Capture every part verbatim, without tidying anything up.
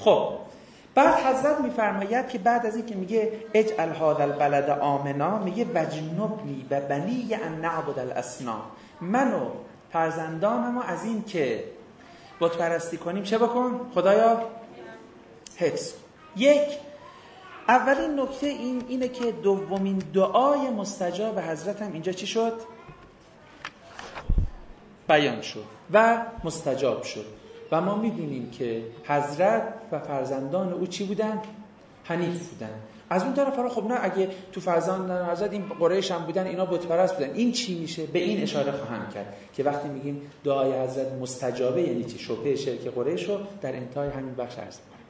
خب بعد حضرت میفرماید که بعد از این که میگه اجعل هذا البلد آمنا، میگه وجنبنی و بنی ان نعبد الاصنام، من و فرزندانمو از این که بت پرستی کنیم چه بکن خدایا؟ حفظ. یک، اولین نکته این اینه که دومین دعای مستجاب حضرت هم اینجا چی شد؟ بیان شد و مستجاب شد. و ما می‌بینیم که حضرت و فرزندان او چی بودن؟ حنیف بودن. از اون طرف حالا خب نه، اگه تو فرزندان حضرت این قریش هم بودن، اینا بت پرست بودن، این چی میشه؟ به این اشاره خواهم کرد که وقتی میگیم دعای حضرت مستجابه یعنی چی؟ شبهه شرک قریش رو در انتهای همین بخش عرض می‌کنم.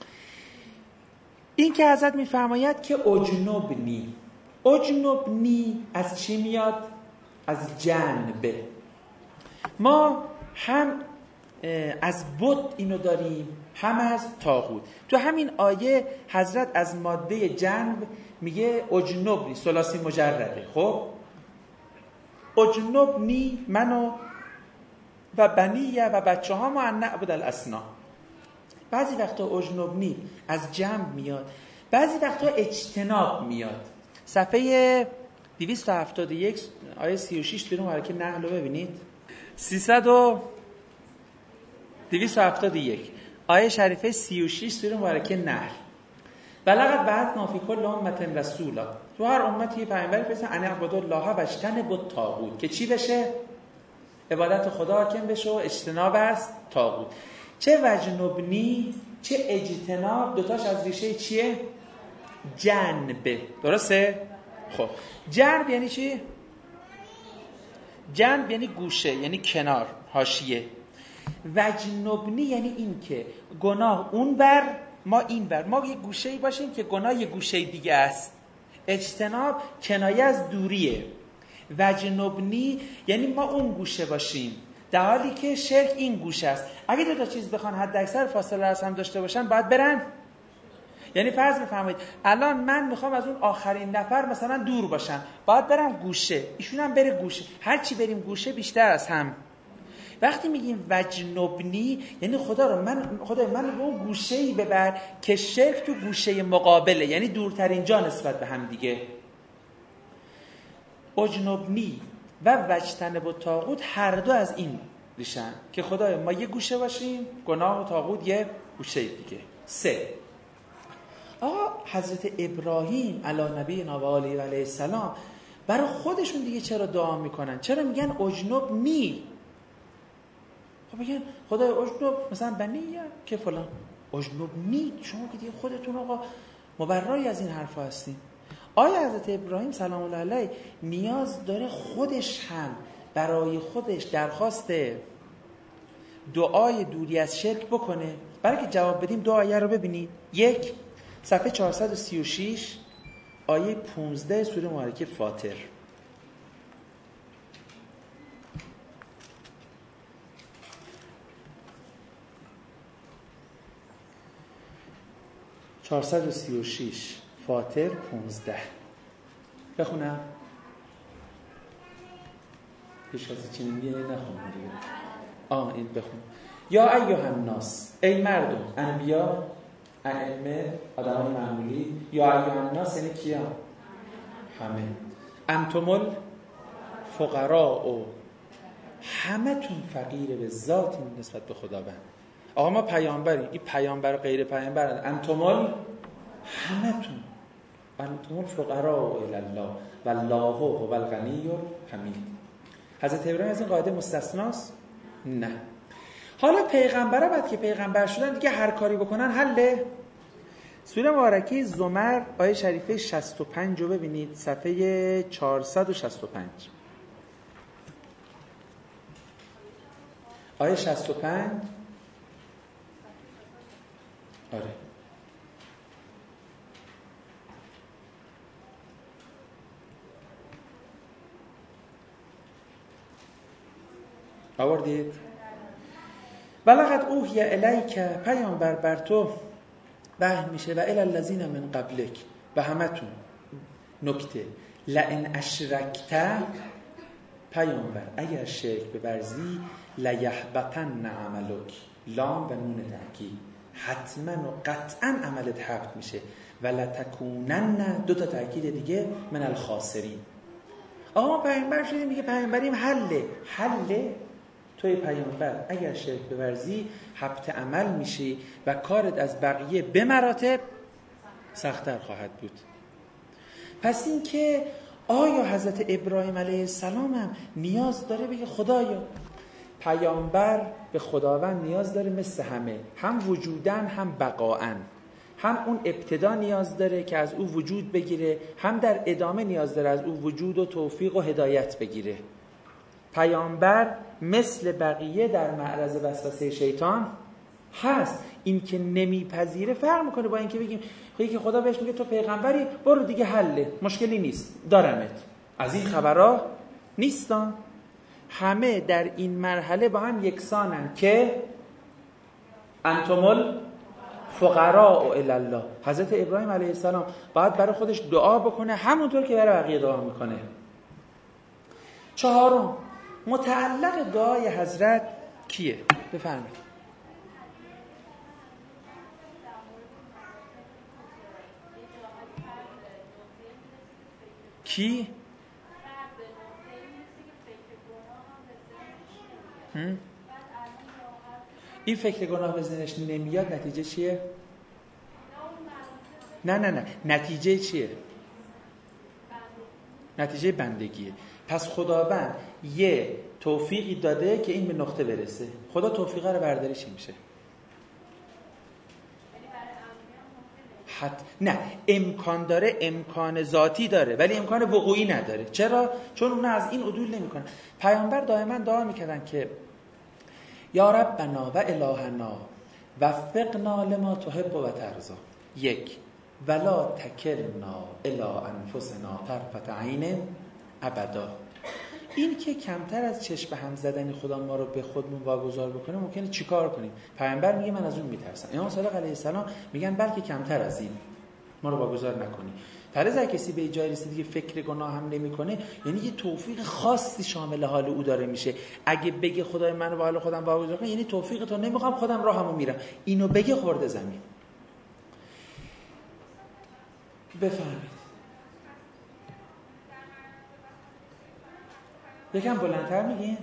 این که حضرت میفرماید که اجنبنی، اجنبنی از چی میاد؟ از جنبه. ما هم از بت اینو داریم هم از طاغوت. تو همین آیه حضرت از ماده جنب میگه اجنبنی، ثلاثی مجرده. خب اجنبنی منو و بنیه و بچه ها ما ان نعبد الاصنام. بعضی وقتا اجنبنی از جنب میاد، بعضی وقتا اجتناب میاد. صفحه دویست و هفتاد و یک آیه سی و شش تو اون حرکت نحل رو ببینید. سیصد و دویست و هفتاد و یک آیه شریفه سی و شش سوره مبارکه نحل. ولقد بعثنا فی کل امة رسولا، تو هر امتی پیامبری فرستادیم ان اعبدوا الله و اجتنبوا الطاغوت، که چی بشه؟ عبادت خدا حاکم بشه و اجتناب از طاغوت. چه وجنبنی چه اجتناب، دوتاش از ریشه چیه؟ جنبه. درسته؟ خب جنب یعنی چی؟ جنب یعنی گوشه، یعنی کنار، حاشیه. وجنبنی یعنی این که گناه اون بر ما این بر، ما یه گوشه‌ای باشیم که گناه یه گوشه دیگه است. اجتناب کنایه از دوریه. وجنبنی یعنی ما اون گوشه باشیم در حالی که شرک این گوشه است. اگه دو تا چیز بخوان حد اکثر فاصله از هم داشته باشن باید برن. یعنی فرض بفرمایید الان من میخوام از اون آخرین نفر مثلا دور باشم، باید برم گوشه، ایشون هم بره گوشه، هر چی بریم گوشه بیشتر از هم. وقتی میگیم وجنبنی یعنی خدا رو من خدا من رو اون گوشه‌ای ببر که شرک تو گوشه مقابله، یعنی دورترین جا نسبت به هم دیگه. اجنبنی و وجتنب و طاغوت هر دو از این ریشن که خدای ما یه گوشه باشیم، گناه و طاغوت یه گوشه دیگه. سه، آقا حضرت ابراهیم علی نبینا و آله و علیه السلام برای خودشون دیگه چرا دعا میکنن؟ چرا میگن اجنبنی؟ خب بگن خدای اجنب مثلا بنیه که فلان، اجنبنی شما که دیگه خودتون آقا مبرای از این حرفا هستین. آیا حضرت ابراهیم سلام الله علیه نیاز داره خودش هم برای خودش درخواست دعای دوری از شرک بکنه؟ برای که جواب بدیم دو آیه رو ببینید. یک، صفحه چهارصد و سی و شش آیه پانزده سوره مبارکه فاطر. چهارصد و سی و شش فاطر پانزده. بخونم؟ هیچ کسی چی میگه نخونم دیگه. آه این بخون. یا ایها الناس، ای مردم، انبیا، ائمه، آدمای معمولی. یا ایها الناس یعنی کیا؟ همه. انتم الفقراء، و همه تون فقیر به ذات نسبت به خداوند. آقا ما پیامبریم، این پیامبر و غیر پیامبر، انتم ال همه تون انتم الفقراء الی الله والله هو الغنی الحمید. حضرت ابراهیم از این قاعده مستثناست؟ نه. حالا پیغمبرا بعد که پیغمبر شدن دیگه هر کاری بکنن حله؟ سوره مبارکه زمر آیه شریفه شصت و پنج رو ببینید، صفحه چهارصد و شصت و پنج. آیه شصت و پنج. آره آوردید؟ ولقد اوحی الیک، پیامبر بر تو وحی میشه، و الی الذین من قبلک، و همتون. نکته، لئن اشرکت، پیامبر اگر شرک بورزی، لیحبطن عملک، لام و نون تاکید، حتما و قطعا عملت حق میشه. ولتکونن، دو تا تاکید دیگه، من الخاسرین. آقا پیامبر شدیم میگه پیامبریم حله. حله توی پیامبر اگر شرک بورزی حبط عمل میشی و کارت از بقیه به مراتب سخت‌تر خواهد بود. پس این که آیا حضرت ابراهیم علیه السلام هم نیاز داره بگه خدایا، پیامبر به خداوند نیاز داره مثل همه، هم وجودن هم بقاعن، هم اون ابتدا نیاز داره که از او وجود بگیره، هم در ادامه نیاز داره از او وجود و توفیق و هدایت بگیره. پیامبر مثل بقیه در معرض وسوسه شیطان هست. این که نمیپذیره فرق میکنه با این که بگیم خیلی که خدا بهش میگه تو پیغمبری برو دیگه حله، مشکلی نیست دارمت. از این خبرها نیستان. همه در این مرحله با هم یکسانن که انتمل فقراء الی الله. حضرت ابراهیم علیه السلام باید برای خودش دعا بکنه همونطور که برای بقیه دعا میکنه. چهارم، متعلق دعای حضرت کیه؟ بفرمایید. کی؟ هم؟ این فکر گناه به ذهنش نمیاد، نتیجه چیه؟ نه نه نه نتیجه چیه؟ نتیجه بندگیه. پس خداوند یه توفیقی داده که این به نقطه برسه. خدا توفیقه رو برداره چی میشه؟ حت... نه امکان داره، امکان ذاتی داره ولی امکان وقوعی نداره. چرا؟ چون اون از این عدول نمیکنه. پیامبر دائما دعا میکردن که یا ربنا و الهنا وفقنا لما تحب و ترضا. یک، ولا تکلنا الی انفسنا طرفة عین ابدا. این که کمتر از چشم به هم زدن خدا ما رو به خودمون واگذار بکنه ممکنه چیکار کنیم؟ پیامبر میگه من از اون میترسم. امام صادق علیه السلام میگن بلکه کمتر از این ما رو واگذار نکنی. فرض اگه کسی به جای رسید دیگه فکر گناه هم نمیکنه، یعنی یه توفیق خاصی شامل حال او داره میشه. اگه بگه خدای منو با حال خودم واگذار کن، یعنی توفیق تو نمیخوام، خودم راهمو میرم. اینو بگه خورده زمین. بفهمید. یکم بلندتر میگین؟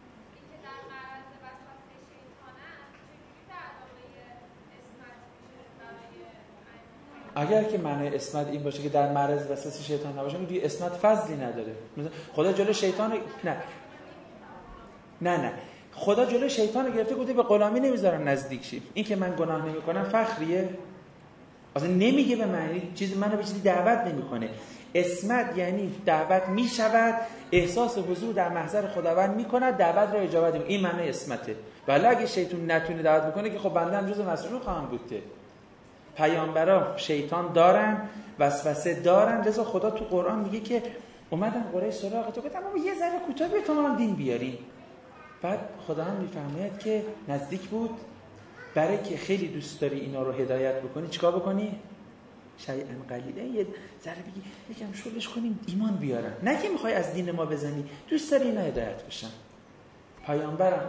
اگر که معنی اسمت این باشه که در معرض وسوسه شیطان نباشه، میگه اسمت فضلی نداره. خدا جلو شیطان رو... نه نه نه خدا جلو شیطان رو گرفته، گفته به غلامی نمیذارم نزدیک شی. این که من گناه نمیکنم فخریه؟ اصلا نمیگه به معنی چیزی منو به چیزی دعوت نمیکنه. اسمت یعنی دعوت میشود، احساس حضور در محضر خداوند میکند، دعوت را اجابت میکنه. این معنی اسمته. ولی اگه شیطان نتونه دعوت بکنه که خب بنده هم جزء مسئول خواهم بود. که پیامبرا شیطان دارن، وسوسه دارن، لذا خدا تو قرآن میگه که اومدن قریش سراغ تو، گفتم ما یه ذره کوتاه بیا تا ما دین بیاریم. بعد خدا هم میفرماید که نزدیک بود، برای که خیلی دوست داری اینا رو هدایت بکنی چیکار بکنی؟ شیئا قلیلا، یه ذره بگی یکم شلش کنیم ایمان بیارن. نه که میخوای از دین ما بزنی، دوست داری اینا هدایت بشن. پیامبرم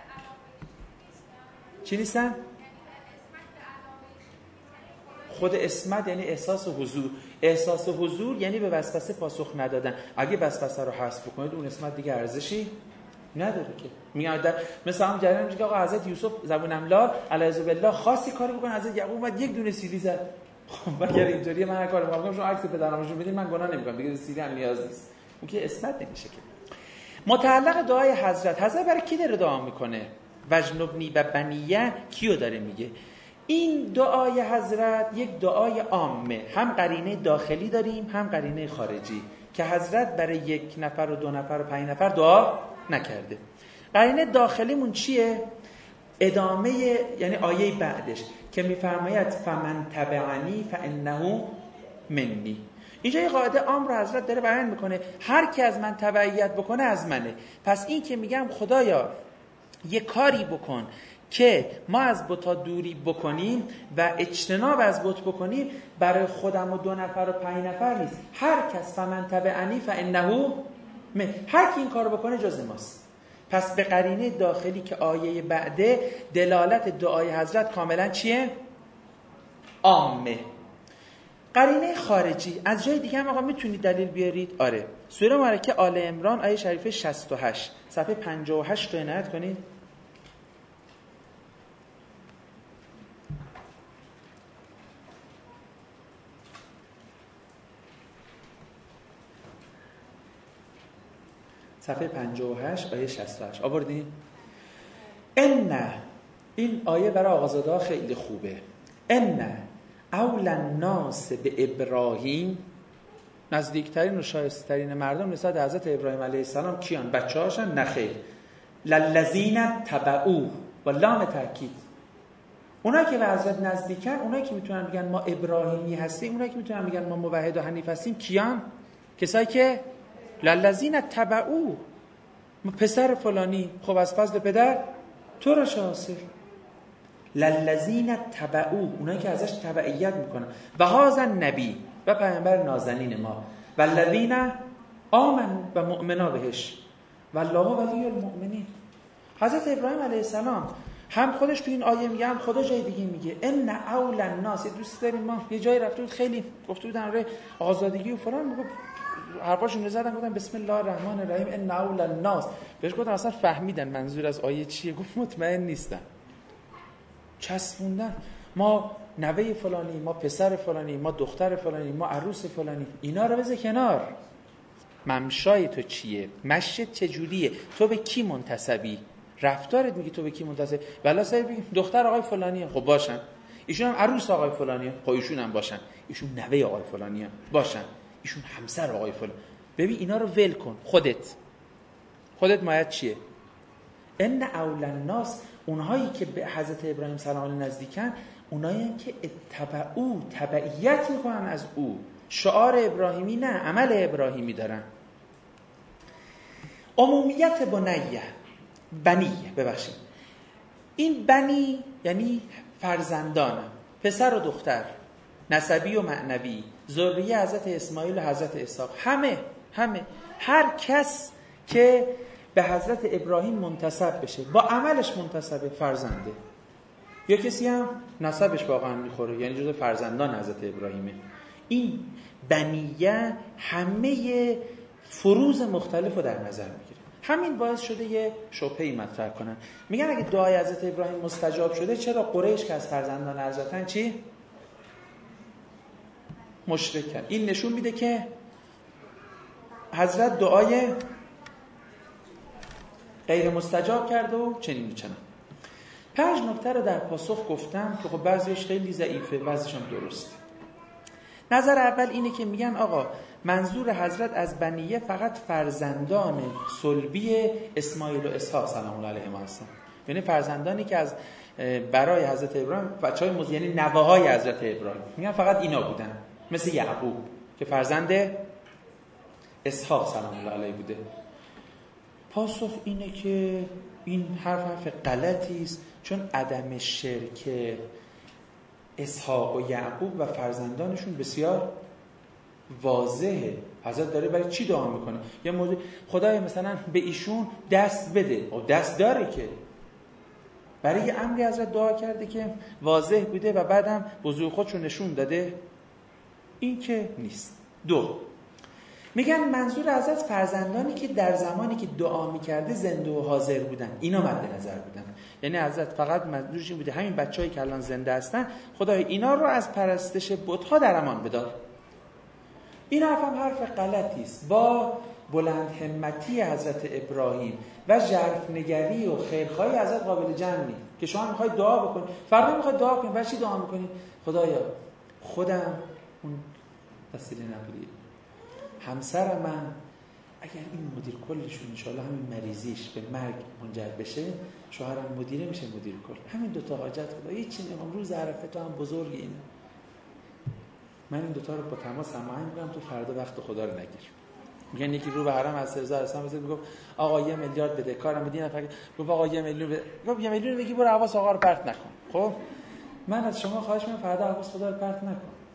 چی نیستن؟ خود اسمت یعنی احساس حضور. احساس حضور یعنی به وسوسه پاسخ ندادن. اگه وسوسه رو حذف بکنید اون اسمت دیگه ارزشی نداره. که میاد مثلا هم جریان میگه آقا حضرت یوسف زبون املا علیه بالله خاصی کاری بکنه، حضرت یعقوب اومد یک دونه سیلی زد. خب اگر اینطوریه من هر کاری میکنم شما عکس پدرامشون بدین من گناه نمیکنم دیگه، سیلی هم نیاز نیست. اون که اسمت نمیشه. که متعلق دعای حضرت، حضرت برای کی داره دعا میکنه؟ وجنبنی و بنیه کیو داره میگه؟ این دعای حضرت یک دعای عامه، هم قرینه داخلی داریم هم قرینه خارجی، که حضرت برای یک نفر و دو نفر و پنج نفر دعا نکرده. قرینه داخلیمون چیه؟ ادامه یعنی آیه بعدش که میفرماید فمن تبعنی فانه منی. اینجا یه قاعده عام رو حضرت داره بیان میکنه، هر کی از من تبعیت بکنه از منه. پس این که میگم خدایا یه کاری بکن که ما از بت‌ها دوری بکنیم و اجتناب از بت بکنیم، برای خودم و دو نفر و پنج نفر نیست. هر کس فمن تبعنی فانه من، هر کی این کارو بکنه جز ماست. پس به قرینه داخلی که آیه بعده دلالت دعای حضرت کاملا چیه؟ عامه. قرینه خارجی از جای دیگه هم آقا میتونید دلیل بیارید؟ آره. سوره مبارکه آل عمران آیه شریفه شصت و هشت صفحه پنجاه و هشت رو عنایت کنید. صفحه پنجاه و هشت آیه شصت و هشت آوردین؟ ان این آیه برای آقازاده خیلی خوبه. ان اول الناس به ابراهیم، نزدیکترین و شایسته‌ترین مردم نسبت به حضرت ابراهیم علیه السلام کیان؟ بچه‌هاشن؟ نخیر. للذین تبعوه و لام تاکید. اونایی که به حضرت نزدیکن، اونایی که میتونن بگن ما ابراهیمی هستیم، اونایی که میتونن بگن ما موحد و حنیف هستیم کیان؟ کسایی که للذین تبعوه، پسر فلانی، خب از فضل پدر تو را حاصل. للذین تبعوه، اونایی که ازش تبعیت میکنن. و هذا نبی، و پیامبر نازنین ما. و الذین آمنوا و مؤمنا بهش. والله ولی المؤمنین. حضرت ابراهیم علیه السلام هم خودش تو این آیه میگه، هم خدا جای دیگه میگه ان اول الناس. دوست داریم ما یه جایی رفته بود خیلی گفته بودن آره آزادگی و فلان، میگه حرفاشون رو زدن گفتن بسم الله الرحمن الرحیم ان اول الناس. بهش گفتن اصلا فهمیدن منظور از آیه چیه؟ گفت مطمئن نیستن. چسبوندن ما نوه فلانی، ما پسر فلانی، ما دختر فلانی، ما عروس فلانی. اینا رو بذار کنار. ممشای تو چیه؟ مشت چجوریه؟ تو به کی منتسبی؟ رفتارت میگی تو به کی منتسبی؟ والا سعی بگی دختر آقای فلانیه، خب باشن. ایشون هم عروس آقای فلانیه، خب ایشون هم باشن. ایشون نوه آقای فلانیه، باشن. ایشون همسر آقای فلان. ببین اینا رو ول کن. خودت خودت مایت چیه؟ ان اول الناس، اونهایی که به حضرت ابراهیم سلام علیه نزدیکن، اونایی که اتبعو، تبعیت میکنن از او. شعار ابراهیمی نه، عمل ابراهیمی دارن. عمومیت بنیه، بنیه ببخشید. این بنی یعنی فرزندانم، پسر و دختر، نسبی و معنوی، ذریه حضرت اسماعیل و حضرت اسحاق، همه همه هر کس که به حضرت ابراهیم منتسب بشه، با عملش منتسب فرزنده. یا کسی هم نسبش واقعا میخوره، یعنی جزو فرزندان حضرت ابراهیمه. این بنیه همه فروض مختلف رو در نظر میگیره. همین باعث شده یه شبهه‌ای مطرح کنن. میگن اگه دعای حضرت ابراهیم مستجاب شده، چرا قریش که از فرزندان حضرتن چی؟ مشرکن. این نشون میده که حضرت دعای غیر مستجاب کرده و چنین و چنان. پنج نکته رو در پاسخ گفتم که خب بعضیش خیلی ضعیفه، بعضیش هم درسته. نظر اول اینه که میگن آقا منظور حضرت از بنیه فقط فرزندان صلبی اسماعیل و اسحاق سلام الله علیهما هستن. یعنی فرزندانی که از برای حضرت ابراهیم بچهای موز، یعنی نوه‌های حضرت ابراهیم، میگن فقط اینا بودن. مثل یعقوب که فرزند اسحاق سلام الله علیه بوده. پاسخ اینه که این حرف حرف غلطی است، چون عدم شرک اسحاق و یعقوب و فرزندانشون بسیار واضحه. حضرت داره برای چی دعا میکنه؟ یه موضوع خدای مثلا به ایشون دست بده، او دست داره که برای یه امری حضرت دعا کرده که واضح بوده و بعدم وضوح خودشو نشون داده. این که نیست. دو، میگن منظور حضرت فرزندانی که در زمانی که دعا میکرده زنده و حاضر بودن، اینا مد نظر بودن. یعنی حضرت فقط منظورش این بوده همین بچه‌ای که الان زنده هستن خدای اینا رو از پرستش بت‌ها در امان بدار. این حرف هم حرف غلطی است. با بلند همتی حضرت ابراهیم و ژرف نگری و خیرخواهی حضرت قابل جمع نیست که شما میخواید دعا بکنید، فردا میخواید دعا کنید، برای چی دعا میکنید؟ خدایا خودم اون وسیله نبودی، همسر من اگر این مدیر کلشون انشاءالله همین مریضیش به مرگ منجر بشه، شوهرم مدیره میشه مدیر کل. همین دوتا حاجت خدا، هیچی نمیخوام. روز عرفه تو هم بزرگی اینه. من این دوتا رو با تماس هماهنگ می‌کنم، تو فردا وقت خدا رو نگیر. میگن یکی رو به حرم از رضا اصلا مثلا میگفت آقا یه میلیارد بده، کارم بدین نفر گفت آقا یه میلیون بده، گفت یه میلیون میگی برو حواس آقا رو پرت نکن. خب من از شما خواهش می‌کنم فردا حواس خدا رو پرت نکن.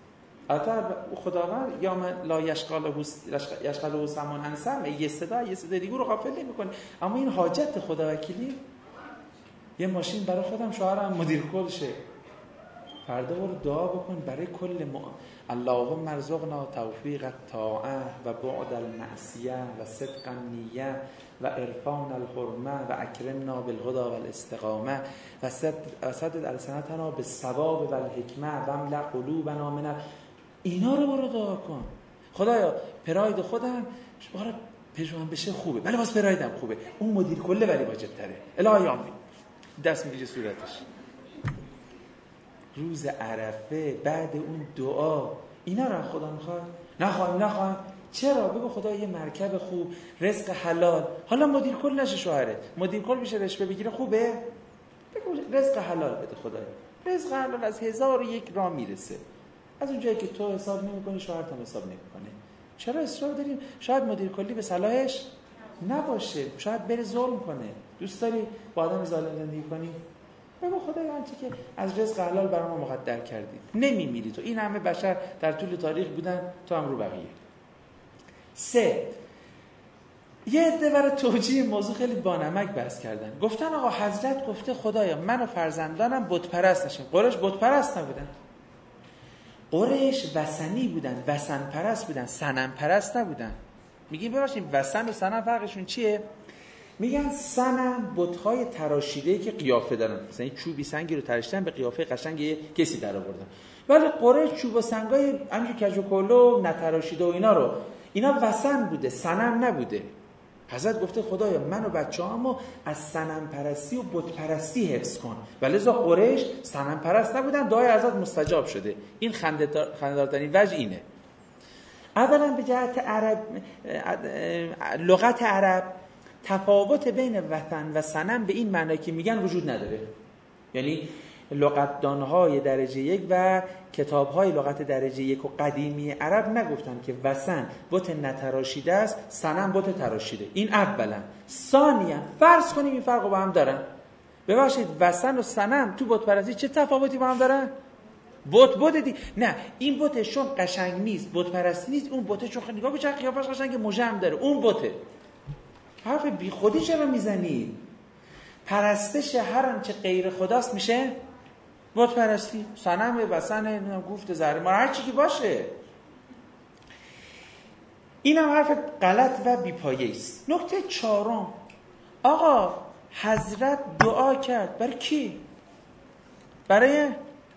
البته خداوند یا من لا یشغله یشغله سمان انسم، یه صدا یه صدا دیگه رو غافل نمی‌کنه. اما این حاجت خدا وکیلی، یه ماشین برای خودم شوهرم مدیر کل شه، فردا برو دعا بکن برای کل ما. اللهم ارزقنا توفیق الطاعه و بعد المعصیه و صدق النیه و عرفان الحرمه و اکرمنا بالهدى والاستقامه و سدد السنتنا بالصواب والحکمه و املأ قلوبنا من ال... اینا رو برو دعا کن. خدایا پراید خودم برای پژوهش بشه خوبه، ولی باز پرایدم خوبه، اون مدیر کله ولی واجب تره. الهی آمین. دست میگیره صورتش. روز عرفه بعد اون دعا اینا رو خدا میخواد؟ نخواهیم نخواهیم. چرا؟ بگو خدا یه مرکب خوب، رزق حلال. حالا مدیر کل نشه شوهرت، مدیر کل بشه رشوه بگیره خوبه؟ بگو رزق حلال بده خدایا. رزق حلال از هزار و یک راه میرسه. از اون جایی که تو حساب نمی‌کنی شوهرت هم حساب نمی‌کنه. چرا اصرار داریم؟ شاید مدیر کلی به صلاحش نباشه، شاید بره ظلم کنه. دوست داری با آدم ظالم زندگی کنی؟ بگو خدایا آنچه که از رزق حلال برای ما مقدر کردی. نمیمیری تو. این همه بشر در طول تاریخ بودن، تو هم رو بقیه. سه، یه عده برای توجیه موضوع خیلی بانمک بحث کردن. گفتن آقا حضرت گفته خدایا من و فرزندانم بت پرست نشیم. قریش بت پرست نبودن. قریش وثنی بودن، وثن پرست بودن، صنم پرست نبودن. میگیم ببخشید وثن و صنم فرقشون چیه؟ میگن صنم بت‌های تراشیده‌ای که قیافه دارن، مثلا این چوبی سنگی رو تراشیدن به قیافه قشنگ یه کسی در آوردن. ولی قریش چوب و سنگای همین کج و کلو نتراشیده و اینا رو، اینا وثن بوده، صنم نبوده. حضرت گفته خدایا من و بچه‌هامو از صنم پرستی و بت پرستی حفظ کن. ولذا قریش صنم پرست نبودن، دعای حضرت مستجاب شده. این خنده‌دارترین وجه اینه. اولا به جهت عرب، لغت عرب تفاوت بین وطن و صنم به این معنی که میگن وجود نداره. یعنی لغتدان‌های درجه یک و کتاب‌های لغت درجه یک و قدیمی عرب نگفتن که وثن بت نتراشیده است، صنم بت تراشیده. این اولا. ثانیا فرض کنیم این فرق با هم دارن. ببخشید وثن و صنم تو بت پرستی چه تفاوتی با هم دارن؟ بت بت دی نه، این بتشون قشنگ نیست، بت پرستی نیست. اون بتشون خیلی نگاه بچه قیافش قشنگ مژم داره، اون بته. حرف بی خودی چرا میزنی؟ پرستش هر آنچه غیر خداست میشه بت پرستی. صنم، وثن، گفت زهر ما هر چی که باشه. اینم حرف غلط و بی پایه است. نکته چهارم، آقا حضرت دعا کرد برای کی؟ برای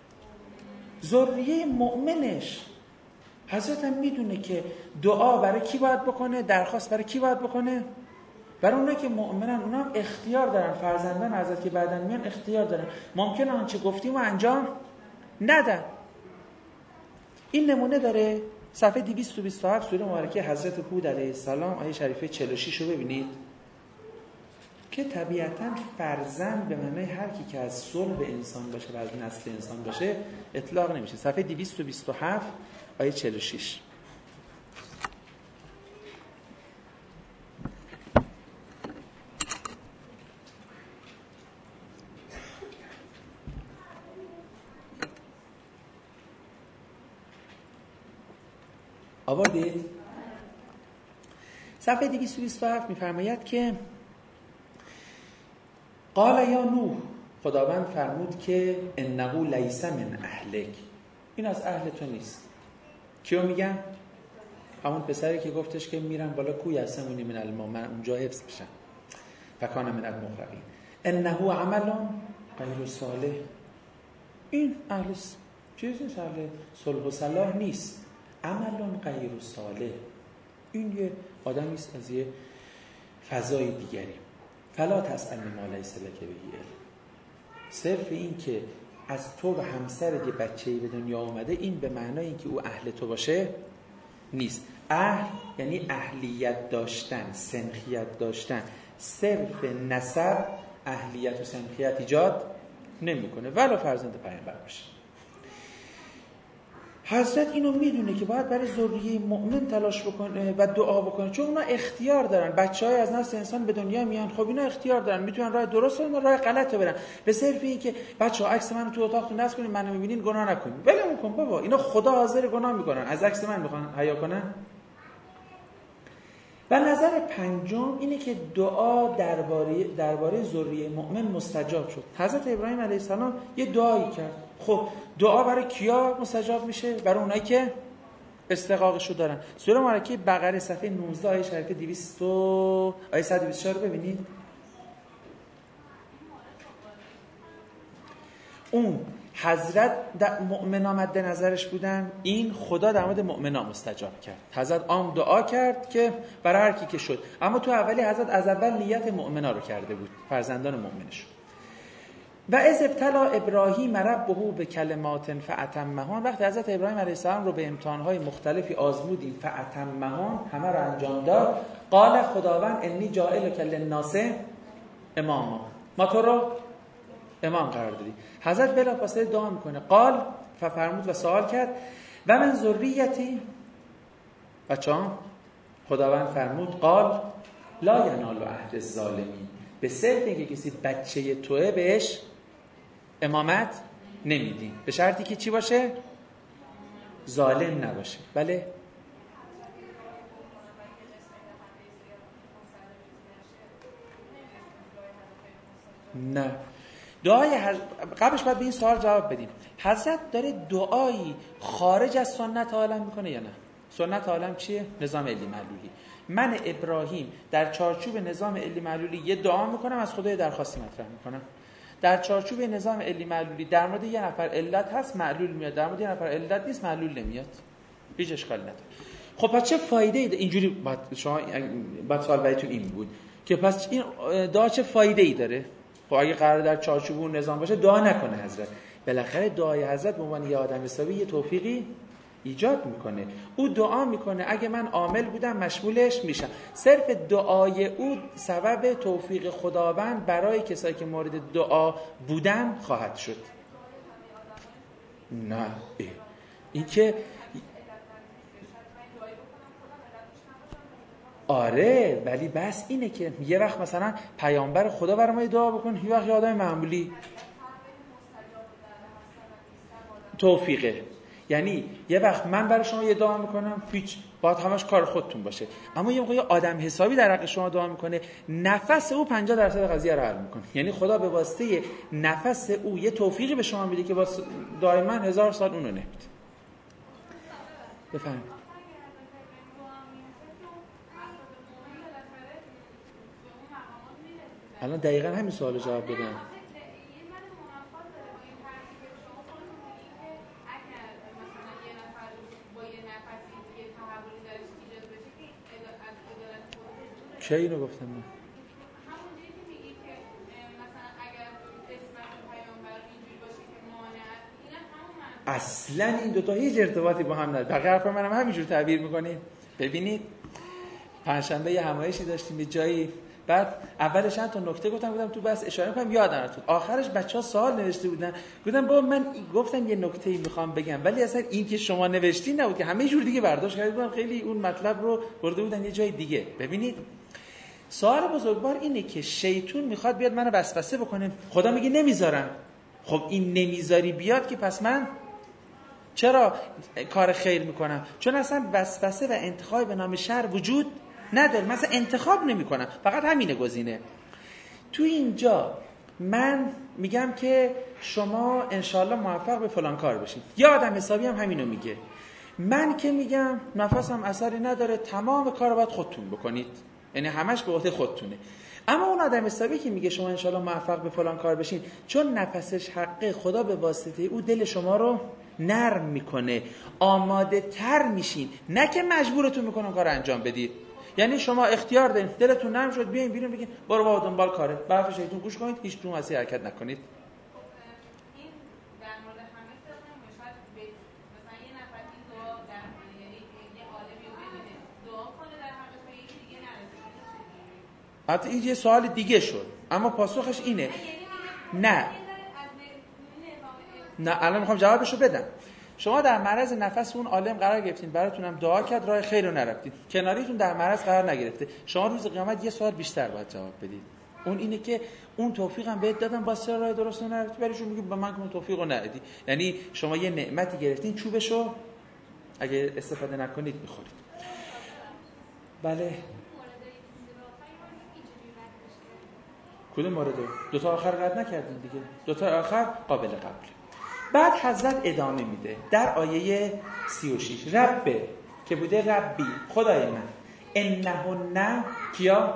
ذریه مؤمنش. حضرت هم میدونه که دعا برای کی باید بکنه، درخواست برای کی باید بکنه؟ برای اونایی که مؤمنن. اونا هم اختیار دارن، فرزندان حضرت که بعدن میان اختیار دارن. ممکنه آنچه گفتیم و انجام ندن. این نمونه داره صفحه دویست و بیست و هفت سوره مبارکه حضرت هود علیه السلام آیه شریفه چهل و شش رو ببینید که طبیعتاً فرزند به معنای هر کی که از صلب انسان باشه و از نسل انسان باشه اطلاق نمیشه. صفحه دویست و بیست و هفت آیه چهل و شش. آوردید؟ صفحه دویست و بیست و هفت میفرماید که قال یا نوح، خداوند فرمود که انه لیس من اهلک، این از اهل تو نیست. کیو میگن؟ همون پسری که گفتش که میرن بالا کوی اسمونی من الماء، من اونجا حفظ بشن فکان من المغرقین. انه عمل غیر صالح، این اهل چیز نیست، اهل صلح و صلاح نیست. عمل غیر صالح، این یه آدمی است از یه فضای دیگری. فلا تسأل ما لیس لک به علم، صرف این که از تو و همسرت یه بچه‌ای به دنیا اومده این به معنای این که او اهل تو باشه نیست. اهل یعنی اهلیت داشتن، سنخیت داشتن. صرف نسب اهلیت و سنخیت ایجاد نمیکنه ولو فرزند پیامبر باشه. حضرت اینو میدونه که باید برای ذریه مؤمن تلاش بکنه و دعا بکنه، چون اونا اختیار دارن. بچهای از نسل انسان به دنیا میان، خب اینا اختیار دارن، میتونن راه درست و راه غلط برن. به صرف این که بچه‌ها عکس منو تو اتاقتون نصب کنین، منو میبینین گناه نکنین، ولمون کن بابا، اینا خدا حاضر گناه میکنن، از عکس من میخوان حیا کنن. و نظر پنجم اینه که دعا درباره درباره ذریه مؤمن مستجاب شد. حضرت ابراهیم علیه السلام یه دعایی کرد. خب دعا برای کیا مستجاب میشه؟ برای اونایی که استحقاقشو دارن. سوره مبارکه بقره صفحه نوزده آیه شریفه دویست آیه صد و بیست و چهار رو ببینید. اون حضرت مؤمنا مد نظرش بودن، این خدا در مورد مؤمنا مستجاب کرد. حضرت عام دعا کرد که برای هر کی که شد، اما تو اولی حضرت از اول نیت مؤمنا رو کرده بود، فرزندان مؤمنش. و از ابتلا ابراهیم ربه به کلمات فاتمهان، وقتی حضرت ابراهیم علیه السلام رو به امتحانهای مختلفی آزمودیم، فاتمهان همه رو انجام داد. قال خداوند انی جاعلک للناس اماما، ما تو رو امام قرار دادی. حضرت بلافاصله دعا میکنه، قال ففرمود و سوال کرد و من ذریتی، بچه‌ها خداوند فرمود قال لا ینال عهد الظالمین، به صرف اینکه کسی بچه توه بهش امامت نمیدین، به شرطی که چی باشه؟ ظالم نباشه. بله نه، دعای حضرت قبلش باید به این سوال جواب بدیم. حضرت داره دعایی خارج از سنت عالم میکنه یا نه؟ سنت عالم چیه؟ نظام علی معلولی. من ابراهیم در چارچوب نظام علی معلولی یه دعا میکنم، از خدای درخواست مطرح میکنم. در چارچوب نظام علی معلولی در مورد یه نفر علت هست معلول میاد، در مورد یه نفر علت نیست معلول نمیاد، هیچ اشکالی نداره. خب پس چه فایده ای اینجوری بعد شما بعد سوال بعدتون این بود که پس این دعا چه فایده ای داره؟ خب اگه قرار در چارچوب اون نظام باشه دعا نکنه حضرت. بالاخره دعای حضرت به عنوان یه آدم حسابی یه توفیقی ایجاد میکنه. او دعا میکنه اگه من عامل بودم مشمولش میشم. صرف دعای او سبب توفیق خداوند برای کسایی که مورد دعا بودن خواهد شد. نه این که آره، ولی بس اینه که یه وقت مثلا پیامبر خدا برای ما دعا بکن، یه وقت یه آدم معمولی توفیقه. یعنی یه وقت من برای شما یه دعا میکنم، هیچ باید همش کار خودتون باشه، اما یه موقع یه آدم حسابی در حق شما دعا میکنه، نفس او پنجاه درصد قضیه رو حل میکنه. یعنی خدا به واسطه نفس او یه توفیقی به شما میده که با دعای من هزار سال اونو نمیده. بفرمایید. الان دقیقاً همین سوالو جواب بدم. چه اینو گفتم من؟ اصلا این دوتا هیچ ارتباطی با هم نداره. بقیه حرف منم همینجور تعبیر میکنید. ببینید پنجشنبه یه همایشی داشتیم یه جایی، بعد اولش چند تا نکته گفتم گفتم تو بس اشاره می‌کنم یادم رفت. آخرش بچه‌ها سوال نوشته بودن، گفتم بابا من گفتم یه نکته‌ای می‌خوام بگم، ولی اصلا این که شما نوشتین نبود که همه جور دیگه برداشت کرده بودم، خیلی اون مطلب رو برده بودن یه جای دیگه. ببینید سوال بزرگوار اینه که شیطون میخواد بیاد منو وسوسه بکنه، خدا میگه نمیذارم. خب این نمیذاری بیاد که پس من چرا کار خیر میکنم؟ چون اصلا وسوسه و انتخاب به نام شر وجود نداره. مثلا انتخاب نمی کنم، فقط همینه گزینه. تو اینجا من میگم که شما انشالله موفق به فلان کار بشید، یا آدم حسابی هم همینو میگه. من که میگم نفسم اثری نداره، تمام کار رو باید خودتون بکنید، یعنی همش به عهده خودتونه. اما اون آدم حسابی که میگه شما انشالله موفق به فلان کار بشین، چون نفسش حقه، خدا به واسطه او دل شما رو نرم میکنه، آماده تر میشین، نه که مجبورتون میکنم کار انجام بدید. یعنی شما اختیار دارین، دلتون نرم شد بیاین بیرون بگین برو بابا دنبال کاره، برف شیطون گوش کنید، هیچ تو مسیر حرکت نکنید. این در مورد همه سرم میشد مثلا یه نفر این دعا در یعنی یه عالمی رو ببینه دعا کنه در حق تو یکی دیگه نرسه. البته این یه سوال دیگه شد، اما پاسخش اینه نه نه الان میخوام جوابشو بدم. شما در معرض نفس اون عالم قرار گرفتین، براتونم دعا کرد، راه خیر رو نرفتین، کناریتون در معرض قرار نگرفته، شما روز قیامت یه سوال بیشتر باید جواب بدید. اون اینه که اون توفیقم بهت دادم، واسه چرا راه درست رو نرفتی؟ برایشون میگی به من که اون توفیقو ندادی. یعنی شما یه نعمتی گرفتین، چوبشو اگه استفاده نکنید میخورید. بله. کدوم مورد؟ دو تا آخر رد نکردیم دیگه. دو تا آخر قابل قبول. بعد حضرت ادامه میده در آیه سی و شش، ربه که بوده ربی، خدای من، انهن کیا؟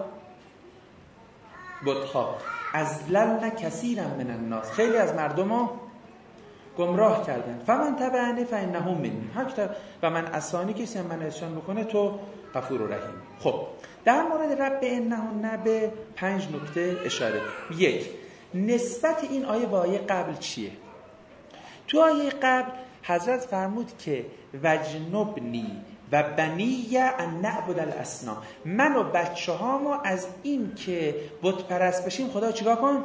بت‌ها، ازللن کثیرا من الناس، خیلی از مردم رو گمراه کردن. فمن تبعنی فانه منی، و من عصانی، کسی من عصیان بکنه تو غفور و رحیم. خب در مورد رب انهن به پنج نکته اشاره. یک، نسبت این آیه با آیه قبل چیه؟ تو آیه قبل حضرت فرمود که وجنبنی و بنی ان نعبد الاصنام، من و بچه هامو از این که بت پرست بشیم خدا چیکار کن؟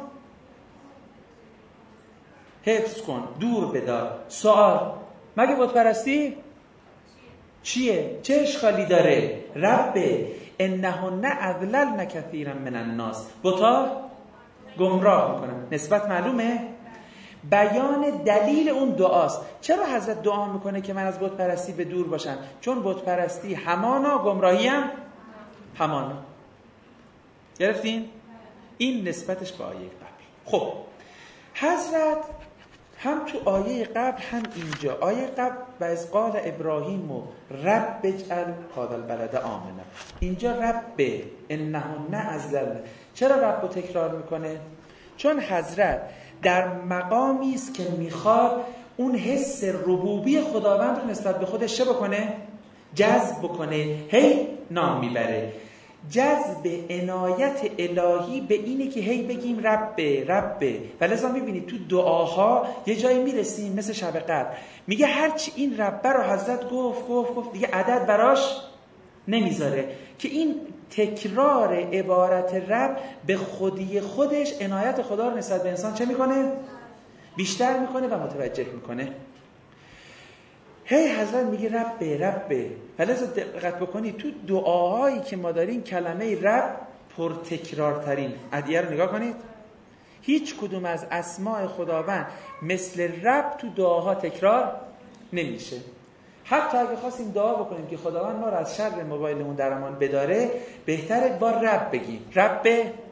حفظ کن، دور بدار. سوال، مگه بت پرستی چیه؟ چه اشکالی داره؟ رب انهن اضللن کثیرا من الناس، بتا گمراه میکنن. نسبت معلومه؟ بیان دلیل اون دعاست. چرا حضرت دعا میکنه که من از بت پرستی به دور باشم؟ چون بت پرستی همانا، گمراهی هم همانا. گرفتین؟ این نسبتش به آیه قبل. خب حضرت هم تو آیه قبل هم اینجا، آیه قبل و از قال ابراهیم و رب اجعل هذا البلد آمنا، اینجا رب انهن ازللن. چرا رب رو تکرار میکنه؟ چون حضرت در مقامی است که میخواد اون حس ربوبی خداوند رو نسبت به خودش چه بکنه؟ جذب بکنه. هی نام میبره. جذب عنایت الهی به اینه که هی بگیم رب رب. و لذا میبینید تو دعاها یه جایی میرسیم مثل شب قدر، میگه هرچی این رب رو حضرت گفت گفت گفت دیگه عدد براش نمیذاره، که این تکرار عبارت رب به خودی خودش عنایت خدا رو نسبت به انسان چه میکنه؟ بیشتر میکنه و متوجه میکنه. هی حضرت میگه رب رب. فلذا دقت بکنید تو دعاهایی که ما داریم کلمه رب پرتکرارترین. ادعیه رو نگاه کنید، هیچ کدوم از اسماء خداوند مثل رب تو دعاها تکرار نمیشه. حتی اگه خواستیم دعا بکنیم که خداوند ما رو از شر موبایلمون در امان بداره، بهتره با رب بگیم. رب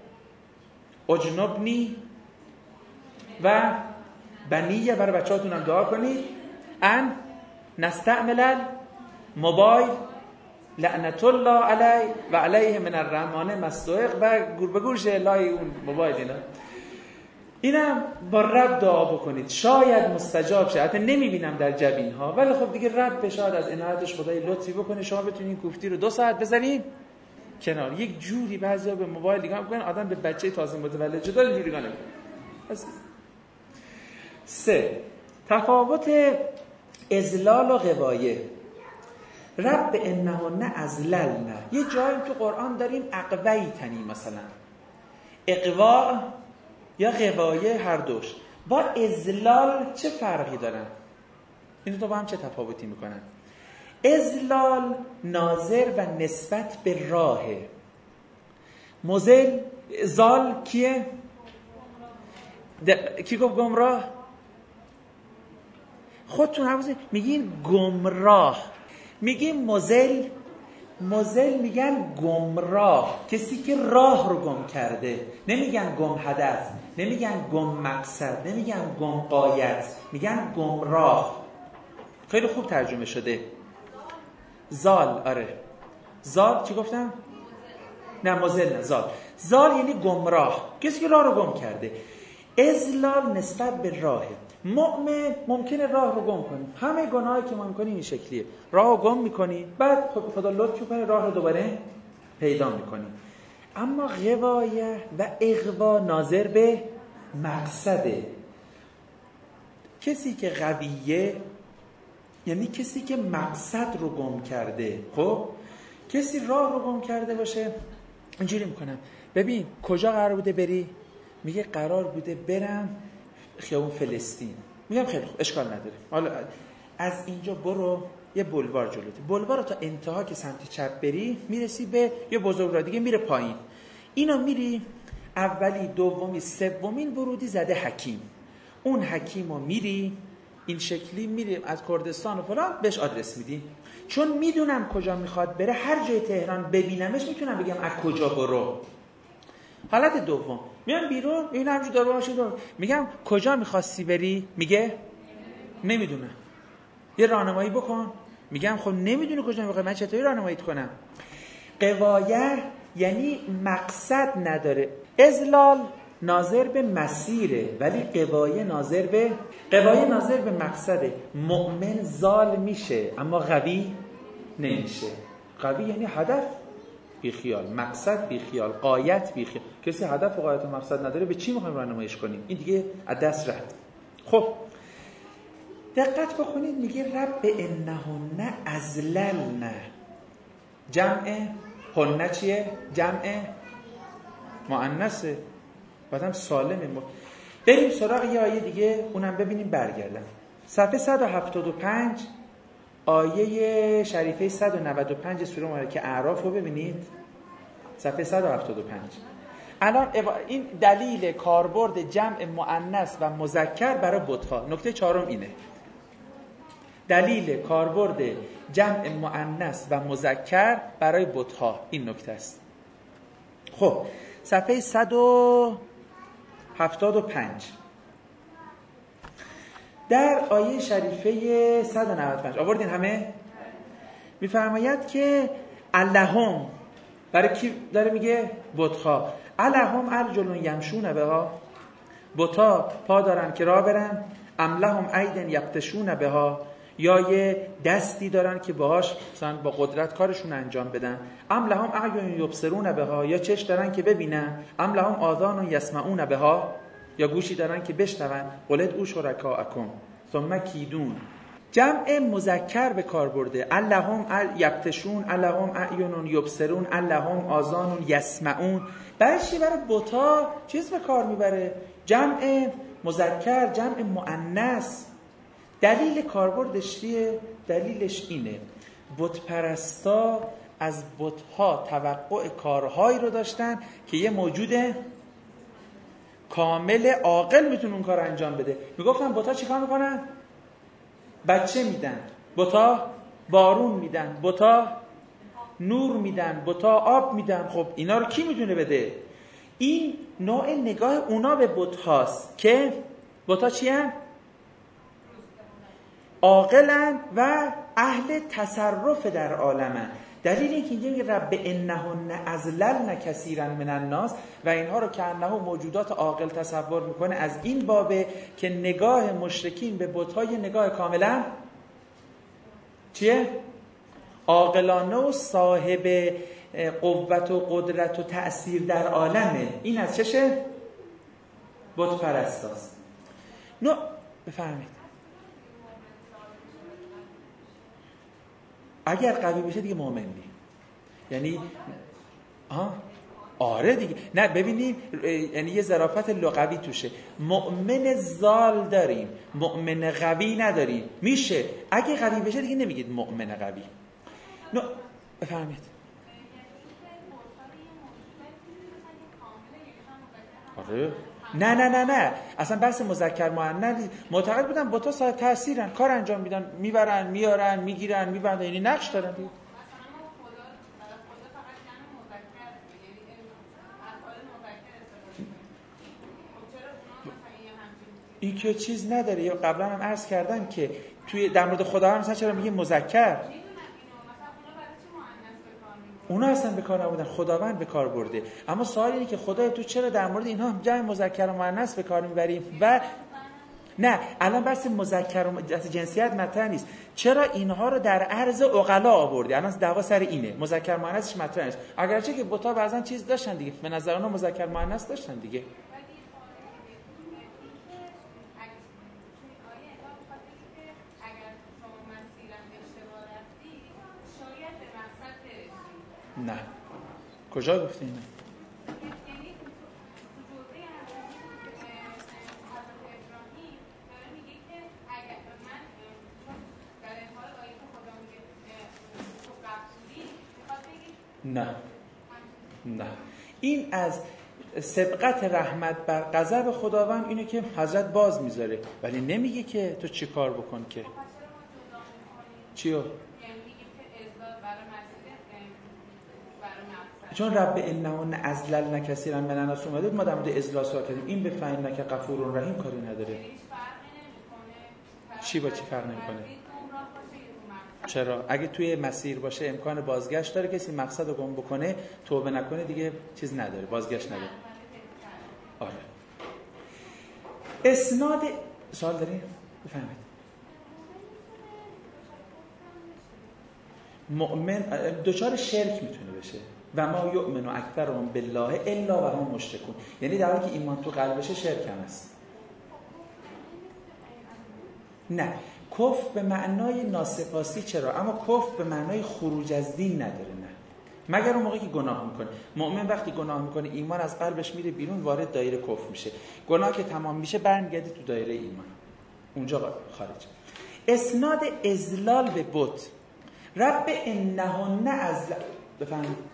اجنبنی و بنیه، برای بچه‌هاتون هم دعا کنید، ان نستعمل موبایل لعنت الله علی و علیه من الرحمن مستوق، و گور به گورش لای اون موبایل. اینا اینم با رب دعا بکنید، شاید مستجاب شه. حتی نمیبینم در جبین ها، ولی خب دیگه رب شاید از عنایتش خدای لطفی بکنه شما بتونین کوفتی رو دو ساعت بزنید کنار. یک جوری بعضیا به موبایل نگاه میکنن، آدم به بچه تازه متولد شده اینجوری نگاه نمیکنه. سه، تفاوت اذلال و غوایه. رب انهن ازللن، یه جایی تو قرآن داریم اقویتنی، مثلا اقوا یا غوایه، هر دوش. با اذلال چه فرقی دارن؟ این دو با هم چه تفاوتی میکنن؟ اذلال ناظر و نسبت به راهه. مزل زال کیه؟ کی گفت گمراه؟ خودتون حواسه میگین گمراه، میگین مزل. مزل میگن گمراه، کسی که راه رو گم کرده. نمیگن گم هدف، نمیگن گم مقصد، نمیگن گم غایت، میگن گمراه. خیلی خوب ترجمه شده. زال، آره زال چی گفتم؟ نه مزل نه، زال. زال یعنی گمراه، کسی که راه رو گم کرده. اذلال نسبت به راهه. مؤمن ممکنه راه رو گم کنی، همه گناهی که ما میکنیم این شکلیه، راه رو گم میکنی، بعد خدا لطف کنه راه رو دوباره پیدا میکنی. اما غوایه و اغوا ناظر به مقصده. کسی که قویه یعنی کسی که مقصد رو گم کرده. خب کسی راه رو گم کرده باشه اینجوری میکنم، ببین کجا قرار بوده بری؟ میگه قرار بوده برم خیابون فلسطین. میگم خیلی خوب اشکال نداره. حالا از اینجا برو یه بلوار جلوته، بلوار رو تا انتها که سمت چپ بری میرسی به یه بزرگراه دیگه میره پایین. اینا میری اولی دومی سومین ورودی زده حکیم، اون حکیم رو میری این شکلی میری از کردستان و فلان بهش آدرس میدی. چون میدونم کجا میخواد بره، هر جای تهران ببینمش میتونم بگم از کجا برو. حالت دوم میام بیرون این همجور داره باشه داره. میگم کجا میخواستی بری؟ میگه نمیدونم، یه راهنمایی بکن. میگم خب نمیدونی کجا میخوای، من چطوری راهنماییت کنم؟ قوایه یعنی مقصد نداره. اضلال ناظر به مسیره ولی قوایه ناظر به قوایه ناظر به مقصده. مؤمن زال میشه اما قوی نمیشه. قوی یعنی هدف بی خیال، مقصد بی خیال، غایت بی خیال. کسی هدف و غایت و مقصد نداره به چی میخوایم راهنماییش کنیم؟ این دیگه از دست رفت. خب دقت بکنید میگه رب انهن ازللن، جمع هنه چیه؟ جمع مؤنثه، بعدم سالمه. بریم سراغ یه آیه دیگه اونم ببینیم برگردم. صفحه صد و هفتاد و پنج آیه شریفه صد و نود و پنج سوره مبارکه اعراف رو ببینید. صفحه صد و هفتاد و پنج. الان این دلیل کاربرد جمع مؤنث و مذکر برای بت‌ها. نکته چهارم اینه، دلیل کاربرد جمع مؤنث و مذکر برای بت‌ها این نکته است. خب صفحه صد و هفتاد و پنج در آیه شریفه صد و نود و پنج آوردین همه؟ میفرماید که اللهم، برای کی داره میگه؟ بت‌ها. اللهم ارجلون یمشون بها، بت‌ها پا دارن که راه برن. ام لهم ایدن یبطشون بها، یا یه دستی دارن که باهاش مثلا با قدرت کارشون انجام بدن. ام لهم اعین یبصرون بها، یا چشم دارن که ببینن. ام لهم آذان یسمعون بها، یا گوشی دارن که بشنون. قل ادعوا شرکاءکم ثم کیدون. جمع مذکر به کار برده. اللهم یبطشون، اللهم اعین یبصرون، اللهم آذان یسمعون. برای چی؟ برای بتا چیز به کار میبره، جمع مذکر، جمع مؤنث. دلیل کاربردش چیه؟ دلیلش اینه بت پرستا از بت‌ها توقع کارهایی رو داشتن که یه موجود کامل عاقل میتونه اون کار انجام بده. میگفتن بت‌ها چی کار میکنن؟ بچه میدن، بت‌ها بارون میدن، بت‌ها نور میدن، بت‌ها آب میدن. خب اینا رو کی میتونه بده؟ این نوع نگاه اونا به بت‌هاست که بت‌ها چی هن؟ عاقلن و اهل تصرف در عالمن. دلیل اینکه اینجا رب انهن ازللن کثیرا من الناس و اینها رو که انه موجودات عاقل تصور میکنه از این بابه که نگاه مشرکین به بت‌های نگاه کاملا چیه؟ عاقلانه و صاحب قوت و قدرت و تأثیر در عالمه. این از چشه؟ بت پرستاست. نو بفرمایید. اگر قوی بشه دیگه مؤمن نی. یعنی ها آره دیگه. نه ببینیم یعنی یه ظرافت لغوی توشه. مؤمن زال داریم، مؤمن قوی نداریم. میشه اگه قوی بشه دیگه نمیگید مؤمن قوی. نه بفرمایید. آره نه نه نه نه اصلا بحث مذکر مؤنث. معتقد بودن بتا صاحب تاثیرن، کار انجام میدن، میبرن میارن میگیرن میبندن، یعنی نقش دارن دیگه. این که چیز نداره. یا قبلا هم عرض کردم که توی در مورد خدا هم مثلا چرا میگه مذکر؟ اونا اصلا به کار نبودن، خداوند به کار برده. اما سوال اینه که خدای تو چرا در مورد اینها جمع مذکر و مؤنث به کار میبریم؟ و نه الان بحث مذکر و جنسیت مطرح نیست. چرا اینها رو در عرض عقلا آوردی؟ الان دعوا سر اینه. مذکر مؤنثش مطرح نیست. اگرچه که بتا بعضن چیز داشتن دیگه، به نظر اونها مذکر مؤنث داشتن دیگه. نه کجا گفته اینه؟ نه نه، این از سبقت رحمت بر غضب خداوند اینه که حضرت باز میذاره، ولی نمیگه که تو چی کار بکن که چیو؟ چون رب انهن ازللن کثیرا من الناس اومده، ما در مورد ازلال صحبت کردیم. این به فإنک غفور رحیم کاری نداره. چی با چی فرق نمیکنه؟ چرا؟ اگه توی مسیر باشه امکان بازگشت داره، کسی مقصد رو گم بکنه توبه نکنه دیگه چیز نداره، بازگشت نداره. آره. اسناد سوال داریم؟ بفهمید. مؤمن دوچار شرک میتونه بشه. و ما یؤمن اکثرهم بالله الا و هم مشرکون، یعنی در حالی که ایمان تو قلبشه شرک هم است. نه، کفر به معنای ناسپاسی چرا، اما کفر به معنای خروج از دین نداره. نه، مگر اون موقعی که گناه میکنه. مؤمن وقتی گناه میکنه ایمان از قلبش میره بیرون، وارد دایره کفر میشه. گناه که تمام میشه برمیگرده تو دایره ایمان، اونجا خارج. اسناد اذلال به بت، رب انهن از بفهمید.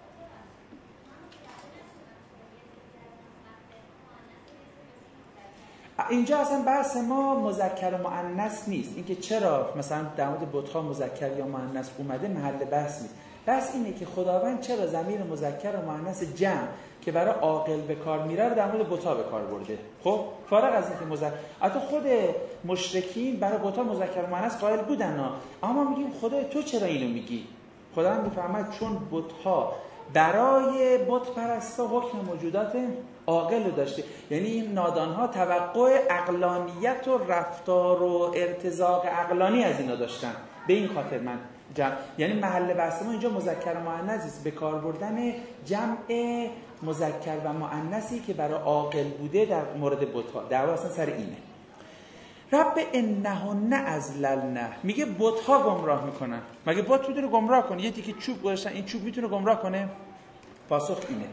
اینجا اصلا بحث ما مذکر و مؤنث نیست، اینکه چرا مثلا در مورد بت‌ها مذکر یا مؤنث اومده محل بحث نیست. بحث اینه که خداوند چرا ضمیر مذکر و مؤنث جمع که برای عاقل به کار میره رو در مورد بت‌ها به کار برده. خب فارغ از اینکه مذکر، حتی خود مشرکین برای بت‌ها مذکر و مؤنث قائل بودن ها. اما ما میگیم خدای تو چرا اینو میگی؟ خداوند میفهمد چون بت‌ها برای بت پرستا حکم موجودات عاقل رو داشته، یعنی این نادانها توقع عقلانیت و رفتار و ارتزاق عقلانی از اینا داشتن. به این خاطر من جمع، یعنی محل بحث ما اینجا مذکر و مؤنث است، به کار بردن جمع مذکر و مؤنثی که برای عاقل بوده در مورد بت‌ها. دعوا اصلا سر اینه. رب انهن ازللن، میگه بت‌ها گمراه میکنن. مگه بت میتونه گمراه کنه؟ یه تیکه چوب گذاشتن، این چوب میتونه گمراه کنه؟ پاسخ اینه.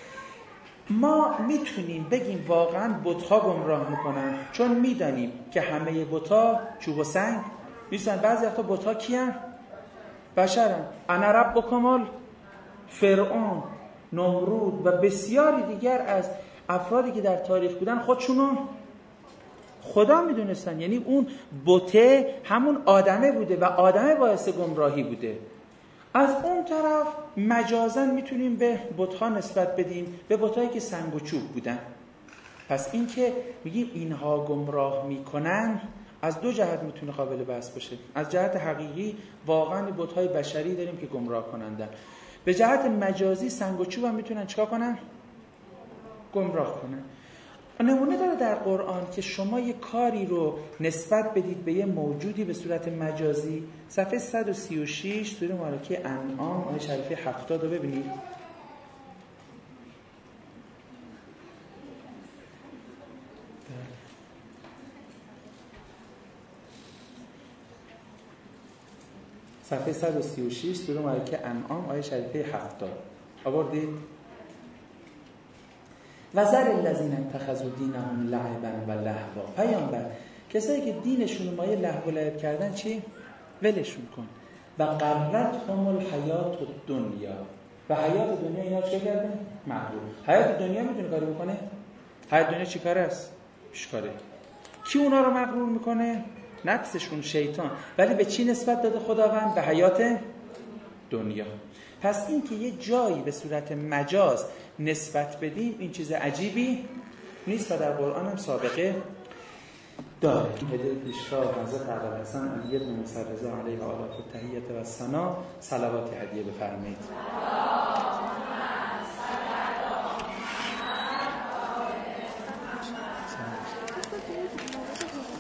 ما میتونیم بگیم واقعا بت‌ها گمراه میکنن، چون میدانیم که همه بت‌ها چوب و سنگ نیستن. بعضی وقتا بت‌ها کیان؟ بشرن. انا ربکم فرعون، نمرود و بسیاری دیگر از افرادی که در تاریخ بودن خودشونو خدا میدونستن. یعنی اون بته همون آدمه بوده و آدمه باعث گمراهی بوده. از اون طرف مجازن میتونیم به بت‌ها نسبت بدیم، به بت‌هایی که سنگ و چوب بودن. پس این که میگیم اینها گمراه میکنن از دو جهت میتونه قابل بحث باشه. از جهت حقیقی واقعا بت‌های بشری داریم که گمراه کنندن، به جهت مجازی سنگ و چوب هم میتونن چیکار کنن؟ گمراه کنن. نمونه داره در قرآن که شما یه کاری رو نسبت بدید به یه موجودی به صورت مجازی. صفحه صد و سی و شش سوره مبارکه انعام آیه شریفه هفتاد رو ببینید. صفحه صد و سی و شش سوره مبارکه انعام آیه شریفه هفتاد آوردید؟ و ذر الذین اتخذوا دینهم لعبا و لهوا. پیامبر کسایی که دینشون مایه لهو و لعب کردن چی؟ ولشون کن. و غرتهم الحیات الدنیا، و حیات دنیا اینا چه کردن؟ مغرور. حیات دنیا میتونه کاری بکنه؟ حیات دنیا چی کاره است؟ پیشکاره. کی اونا رو مغرور میکنه؟ نفسشون، شیطان. ولی به چی نسبت داده خداوند؟ به حیات دنیا. پس این که یه جایی به صورت مجاز نسبت بدیم این چیز عجیبی نیست و در قرآن هم سابقه داره. هدیه پیشوا حضرت ابوالحسن علی بن موسی رضا علیه و آله و تحیت و ثنا صلوات هدیه بفرمایید.